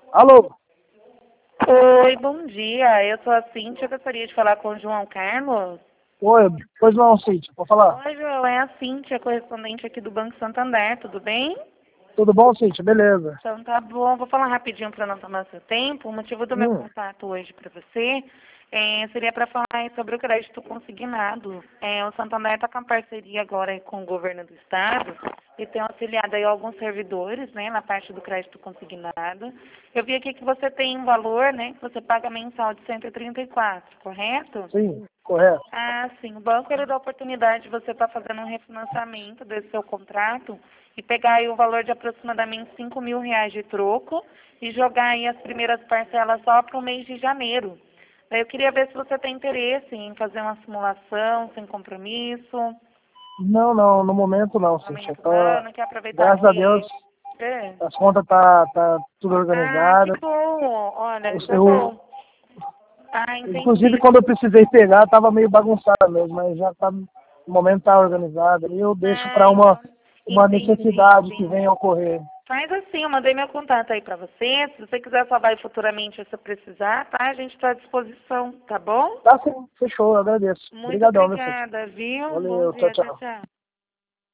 Alô? Oi, bom dia. Eu sou a Cíntia, eu gostaria de falar com o João Carlos. Oi, pois não, Cíntia, pode falar. Oi, João, é a Cíntia, correspondente aqui do Banco Santander, tudo bem? Tudo bom, Cíntia? Beleza. Então tá bom, vou falar rapidinho para não tomar seu tempo. O motivo do meu Hum, contato hoje para você seria para falar aí sobre o crédito consignado. O Santander está com uma parceria agora aí com o governo do estado e tem auxiliado aí alguns servidores, né, na parte do crédito consignado. Eu vi aqui que você tem um valor, né, que você paga mensal de 134, correto? sim, correto. Ah, sim. O banco ele dá a oportunidade de você estar fazendo um refinanciamento desse seu contrato e pegar aí o valor de aproximadamente R$ 5.000 de troco e jogar aí as primeiras parcelas só para o mês de janeiro. Daí eu queria ver se você tem interesse em fazer uma simulação sem compromisso. Não, não, no momento não, No Cíntia. momento não, não quer aproveitar Graças a aqui. Deus, É. as contas tá tudo Ah, que organizado. bom. Olha, isso é Eu, bom. Ah, inclusive, entendi. quando eu precisei pegar, tava meio bagunçado mesmo, mas já tá, no momento tá organizado. E eu deixo Ah, para então, uma entendi, necessidade que venha entendi. a ocorrer. Faz assim, eu mandei meu contato aí pra você. Se você quiser falar futuramente se precisar, tá? A gente está à disposição, tá bom? Tá sim, fechou, eu agradeço. Muito Obrigadão, meu Cíntia. obrigada, viu? Bom Valeu, tchau, dia, tchau, tchau. tchau.